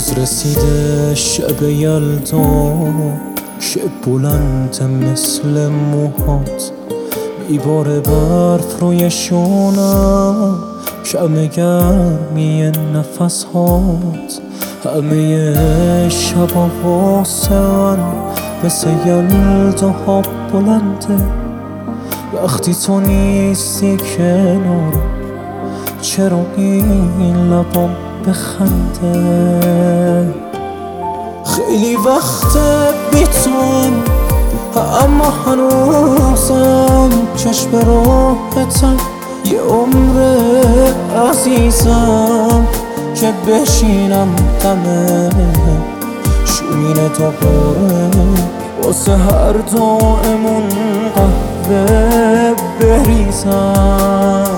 باز رسیده شب یلدا، شب بلند مثل موهات میباره برف روی شونم، کم گرمی نفسهات. همه شبا واسن مثل یلداها بلنده، وقتی تو نیستی کنارم چرا این لبام بخنده. خیلی وقته بی توام اما هنوزم چشم راحتم، یه عمر عزیزم که بشینم دم شومینه دوباره واسه هر دائمون قهوه بریزم.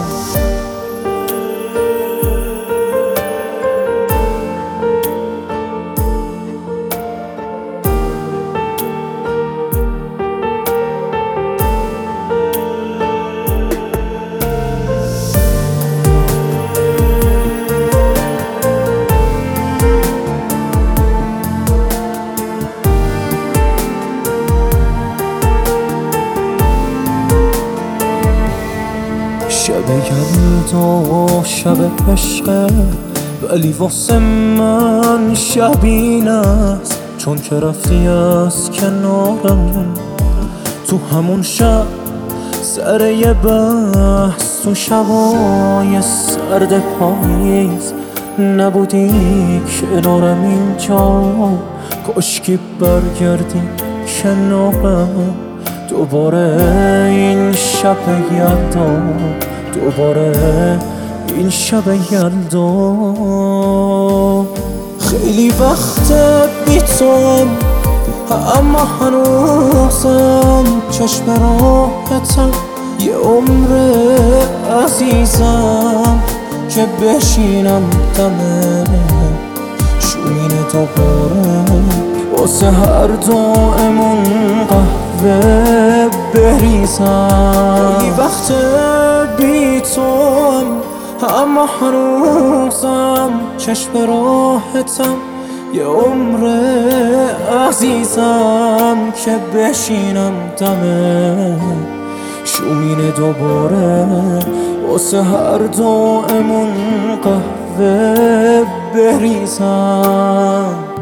شب یلدا شب عشقه، ولی واسه من شب این است چون که رفتی از کنارم. تو همون شب سر یه بحث، تو شبای سرد پاییز نبودی کنارم اینجا. کاشکی برگردی کنارم دوباره این شب یلدا، دوباره این شب یلدا. خیلی وقته بی توام اما هنوزم چشم راحتم، یه عمر عزیزم که بشینم دم شومینه دوباره واسه هر دائمون قهوه بریزم. خیلی وقت بی توام اما هنوزم چشم راحتم، یه عمر عزیزم که بشینم دم شومینه دوباره واسه هر دائمون قهوه بریزم.